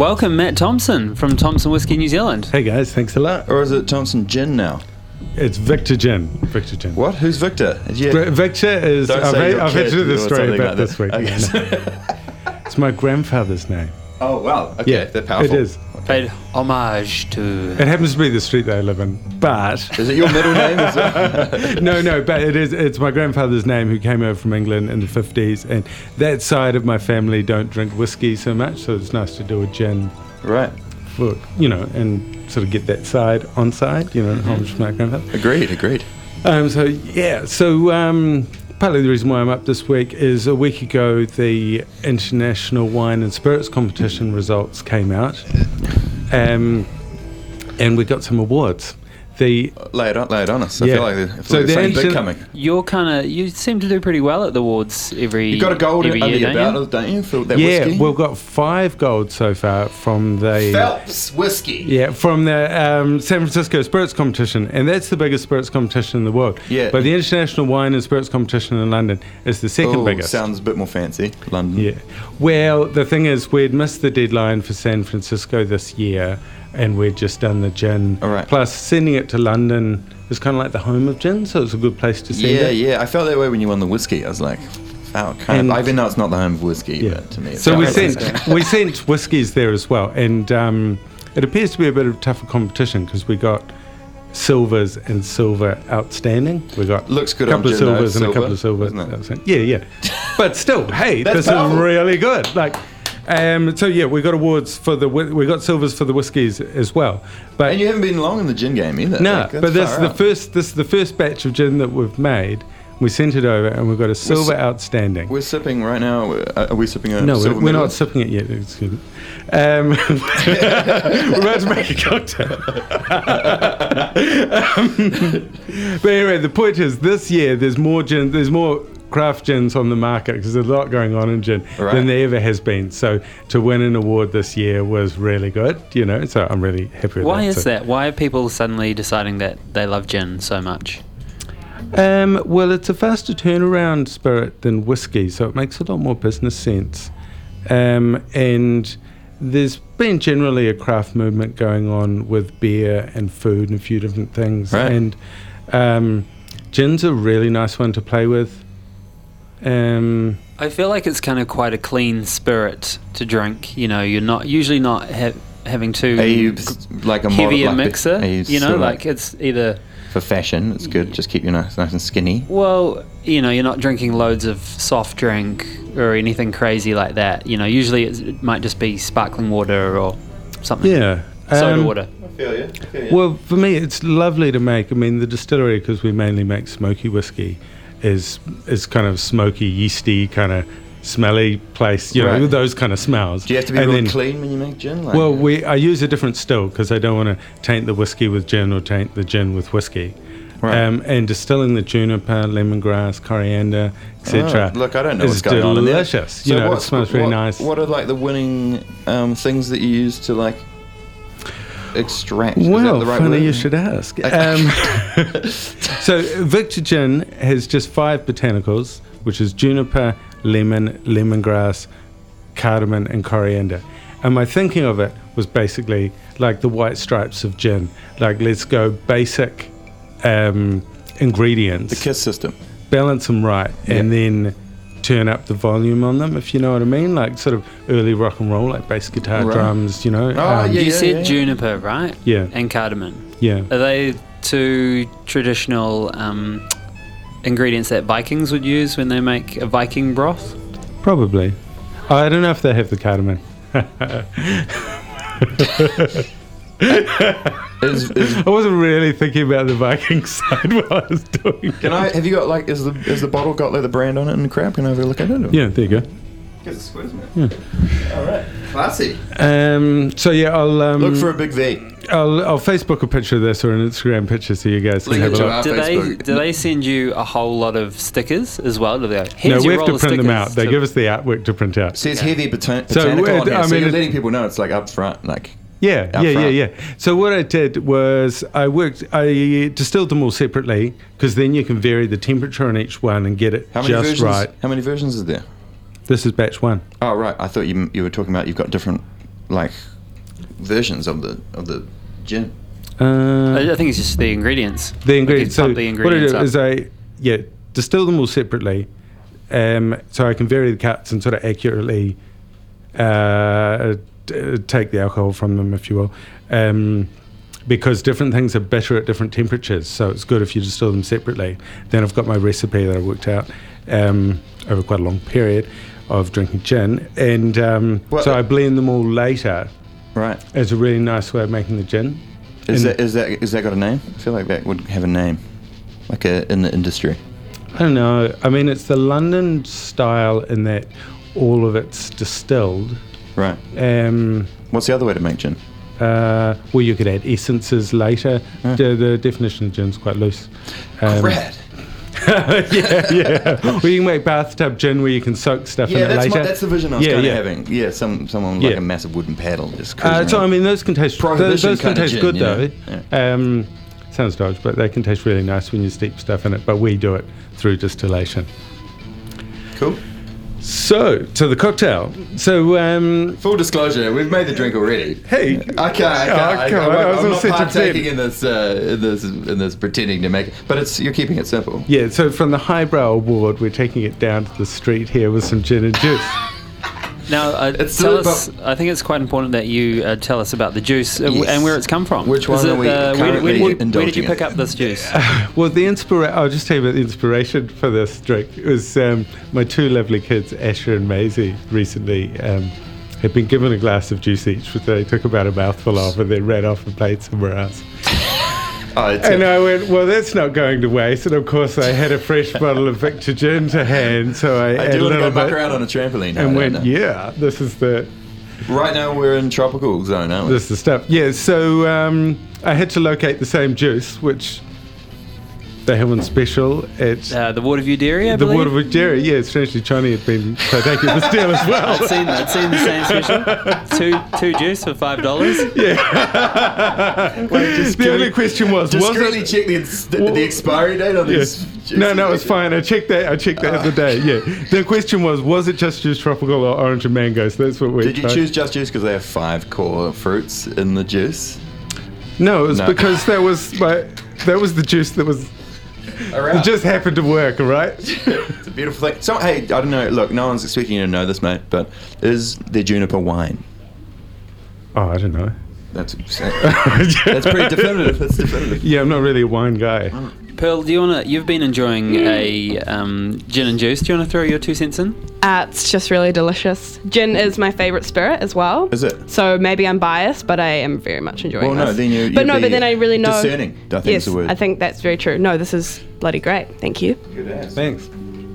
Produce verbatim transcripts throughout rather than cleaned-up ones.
welcome Matt Thompson from Thompson Whiskey New Zealand. Hey guys, thanks a lot. Or is it Thompson Gin now? It's Victor Gin. Victor Gin. What? Who's Victor? Yeah. V- Victor is. Don't I've, say had, your I've had kid to do this or story something about like this that. week. Okay. It's my grandfather's name. Oh wow. Okay, Yeah, they're powerful. it is. Paid homage to... It happens to be the street that I live in, but Is it your middle name? Is it? no, no, but it is. It's my grandfather's name, who came over from England in the fifties, and that side of my family don't drink whiskey so much, so it's nice to do a gin. Right. For, you know, and sort of get that side on side, you know, homage to my grandfather. Agreed. Agreed. Um, so yeah, so um, partly the reason why I'm up this week is a week ago the International Wine and Spirits Competition results came out, um, and we got some awards. The Lay it on. Lay it on us. I Yeah. feel like, I feel So like the there's something big ancient- coming. You're kind of... You seem to do pretty well at the awards every You got a gold every under year, your don't you? belt, don't you? For that yeah, whiskey. we've got five gold so far from the Phelps whiskey. yeah from the um, San Francisco Spirits Competition, and that's the biggest spirits competition in the world. Yeah. But the International Wine and Spirits Competition in London is the second Oh, biggest. sounds a bit more fancy. London. Yeah. Well, the thing is, we'd missed the deadline for San Francisco this year, and we'd just done the gin. All right. Plus, sending it to London is kind of like the home of gin, so it's a good place to send Yeah, it. yeah. I felt that way when you won the whiskey. I was like, wow, kind And- of. Even though it's not the home of whiskey, Yeah. but to me, it's So we kind of sent we sent whiskies there as well, and um, it appears to be a bit of tougher competition because we got silvers and silver outstanding. We got Looks good a couple on of gin, though, silvers and a silver, couple of silvers. doesn't it? outstanding. Yeah, yeah. But still, hey, That's this powerful. is really good. Like. Um, so yeah, we got awards for the whi- we got silvers for the whiskies as well, but And you haven't been long in the gin game either. no, Like, that's but this is far the out. first this is the first batch of gin that we've made. We sent it over, and we've got a silver s- outstanding. We're sipping right now. Uh, Are we sipping a No, silver we're, we're medal? not sipping it yet. Excuse me. Um, we're about to make a cocktail. um, but anyway, the point is, this year there's more gin. There's more craft gins on the market because there's a lot going on in gin Right. than there ever has been. So to win an award this year was really good. You know, so I'm really happy with Why that. is So- that? Why are people suddenly deciding that they love gin so much? Um, well, it's a faster turnaround spirit than whiskey, so it makes a lot more business sense. Um, and there's been generally a craft movement going on with beer and food and a few different things. Right. And um, gin's a really nice one to play with. Um, I feel like it's kind of quite a clean spirit to drink. You know, you're not usually not ha- having too Are you s- like a model, heavy a like, mixer. are You know, sort of like it's either... for fashion, it's good. Just keep you nice, nice and skinny. Well, you know, you're not drinking loads of soft drink or anything crazy like that. You know, usually it's, it might just be sparkling water or something. yeah. Soda Um, water. I feel you. I feel you. Well, for me, it's lovely to make. I mean, the distillery, because we mainly make smoky whiskey, is is kind of smoky, yeasty, kind of smelly place. You know, Right. with those kind of smells. Do you have to be And real then- clean when you make gin? Like, Well, we I use a different still because I don't want to taint the whiskey with gin or taint the gin with whiskey. Right. Um, and distilling the juniper, lemongrass, coriander, et cetera. Oh, look, I don't know is what's going on in there. delicious. You know, it what's- smells really what, nice. What are like the winning um, things that you use to like extract? Is that Well, the right funny word? you should ask. Um, so Victor Gin has just five botanicals, which is juniper, lemon, lemongrass, cardamom, and coriander. And my thinking of it was basically like the white stripes of gin. Like, let's go basic um, ingredients, The KISS system. balance them right, and Yeah. then turn up the volume on them, if you know what I mean. Like sort of early rock and roll, like bass guitar, Right. drums, you know. Oh, um, yeah, You said yeah. juniper, right? Yeah. And cardamom. Yeah. Are they two traditional um, ingredients that Vikings would use when they make a Viking broth? Probably. Oh, I don't know if they have the cardamom. Is, is, I wasn't really thinking about the Viking side while I was doing can I? Have you got like? Is the is the bottle got like the brand on it and the crap? Can I have a look at it? Or? Yeah, there you go. Gives a squeeze, man. All right. Classy. Um, so yeah, I'll um, Look for a big V. I'll, I'll Facebook a picture of this or an Instagram picture so you guys can Link have it a to look. our Do they Facebook. do they send you a whole lot of stickers as well? Do they go, No, "Here's we your have to roll of print them out. stickers They to-" give us the artwork to print out. Says Yeah. heavy botan- So, botanical uh, on here, I so mean, you're it- letting people know it's like up front, like Yeah, out yeah, yeah, front. yeah. So what I did was I worked, I distilled them all separately because then you can vary the temperature on each one and get it How many just versions? right. How many versions is there? This is batch one. Oh right, I thought you you were talking about you've got different like versions of the of the gin? Uh, I I think it's just the ingredients. the Like, ingredients. you So pump the what I ingredients do up. is I yeah distill them all separately, um, so I can vary the cuts and sort of accurately uh, d- take the alcohol from them, if you will. Um, because different things are better at different temperatures, so it's good if you distill them separately. Then I've got my recipe that I worked out um, over quite a long period of drinking gin, and um, Well, so uh, I blend them all later. Right. It's a really nice way of making the gin. Is And- that is that is that got a name? I feel like that would have a name, like a in the industry. I don't know. I mean, it's the London style in that all of it's distilled. Right. Um, What's the other way to make gin? uh, well, you could add essences later. Yeah. The, the definition of gin's quite loose. Um, Crad. yeah, yeah. Well, you can make bathtub gin where you can soak stuff Yeah, in it that's later. my, that's the vision I was Yeah, kind of yeah. having. Yeah, some someone with like Yeah. a massive wooden paddle just Uh, cruising so I around. mean, those can taste. Those, Prohibition those can kinda taste gin, good you know? though. Um, sounds dodgy, but they can taste really nice when you steep stuff in it. But we do it through distillation. Cool. So to the cocktail. So um, Full disclosure, we've made the drink already. hey, I can't. I can't. Oh, I, come I, on, I was I'm all not set to partaking bed. in this, uh, in this, in this pretending to make it. But it's you're keeping it simple. yeah. So from the highbrow award, we're taking it down to the street here with some gin and juice. Now, uh, It's tell the- us. I think it's quite important that you uh, tell us about the juice uh, Yes. and where it's come from. Which Is one it, are we uh, where, currently where, did you, where did indulging you pick in? up this juice? Well, the inspira- I'll just tell you about the inspiration for this drink. It was um, my two lovely kids, Asher and Maisie, recently um, had been given a glass of juice each, which they took about a mouthful of and then ran off and played somewhere else. Oh, it's And a, I went, well, that's not going to waste. And of course, I had a fresh bottle of Victor gin to hand, so I, I added do a want to little go muck bit around on a trampoline. and right went, now. yeah, this is the Right now we're in tropical zone, aren't we? this is the stuff. Yeah, so um, I had to locate the same juice, which they have on special at Uh, the Waterview Dairy, I the believe. Waterwood Dairy. Yeah, strangely, Johnny had been partaking of this deal as well. I'd seen, I'd seen the same special. Two two juice for five dollars. The only question was, was Discreetly it? check the, ins- the, Well, the expiry date on Yes. these. juices. No, no, it was fine. I checked that. I checked that the day. Yeah. The question was, was it just juice tropical or orange and mango? So that's what we. Did you choose just juice because they have five core fruits in the juice? No, it was No. because that was my that was the juice that was Around. it just happened to work. All right. It's a beautiful thing. So, hey, I don't know. Look, no one's expecting you to know this, mate, but is there juniper wine? Oh, I don't know. That's that's pretty definitive. That's definitive. Yeah, I'm not really a wine guy. Pearl, do you wanna? You've been enjoying a um, gin and juice. Do you wanna throw your two cents in? Uh, it's just really delicious. Gin is my favourite spirit as well. Is it? So maybe I'm biased, but I am very much enjoying Well, this. no, then you. But you'd no, be but then I really know. discerning. I think yes, is the word. I think that's very true. No, this is bloody great. Thank you. Good ass. Thanks.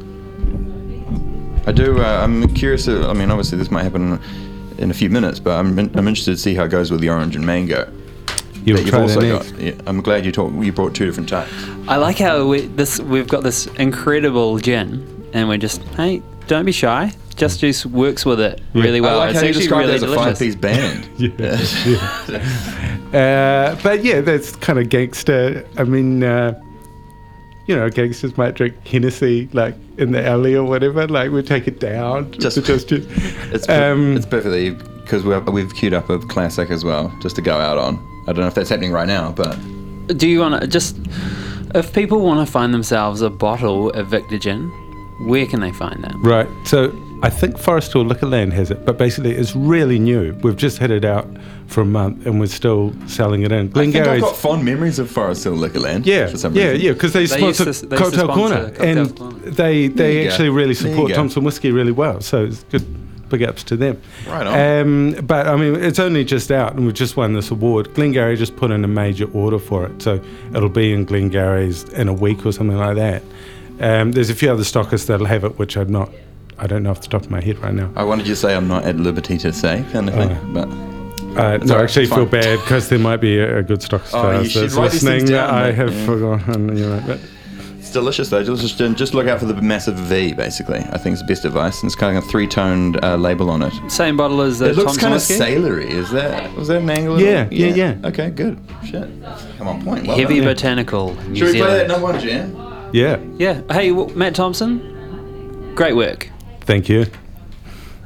I do. Uh, I'm curious. Uh, I mean, obviously, this might happen in a few minutes, but I'm I'm interested to see how it goes with the orange and mango. You'll that you've try also that got. next. Yeah, I'm glad you talk, You brought two different types. I like how we, this we've got this incredible gin, and we're just hey, don't be shy. Just Juice works with it really well. I like it's how you actually described really it as a delicious. five-piece band. Yeah. yeah. Uh, but yeah, that's kind of gangster. I mean, uh, you know, gangsters might drink Hennessy like in the alley or whatever. Like we take it down. Just- to just, just It's per- um, it's perfectly because we've we've queued up a classic as well, just to go out on. I don't know if that's happening right now, but Do you want to just, if people want to find themselves a bottle of Victor gin, where can they find that? right. So I think Forest Hill Liquorland has it, but basically it's really new. We've just had it out for a month and we're still selling it in. I think I've Glengarry's. got fond memories of Forest Hill Liquorland. Yeah, for some yeah, reason. yeah, because they They used sponsor to- they used to Cocktail sponsor Corner, Cocktail and Corner. they There you they go. actually really There you support go. Thompson Whiskey really well. So it's good, big ups to them. Right on. Um, but I mean, it's only just out, and we've just won this award. Glengarry just put in a major order for it, so it'll be in Glengarry's in a week or something like that. Um, there's a few other stockists that'll have it, which I'm not. I don't know off the top of my head right now. I wanted you to say I'm not at liberty to say kind of thing, Oh. but Uh, no, Sorry, I actually fine. feel bad because there might be a, a good stockist Oh, for you us should that's write these listening. things down, I mate. have Yeah. forgotten. You're right, but it's delicious though. Delicious gin. Just look out for the massive V, basically. I think it's the best advice. And it's kind of a three-toned uh, label on it. Same bottle as the It looks Thompson kind of whiskey? sailory. Is that was that an angle? at Yeah, all? yeah, yeah. Okay, good. Shit. Come on, point. Well Heavy done. botanical. New Should we play that Zealand. number one, Jan? yeah. Yeah. Hey, w- Matt Thompson, great work. Thank you.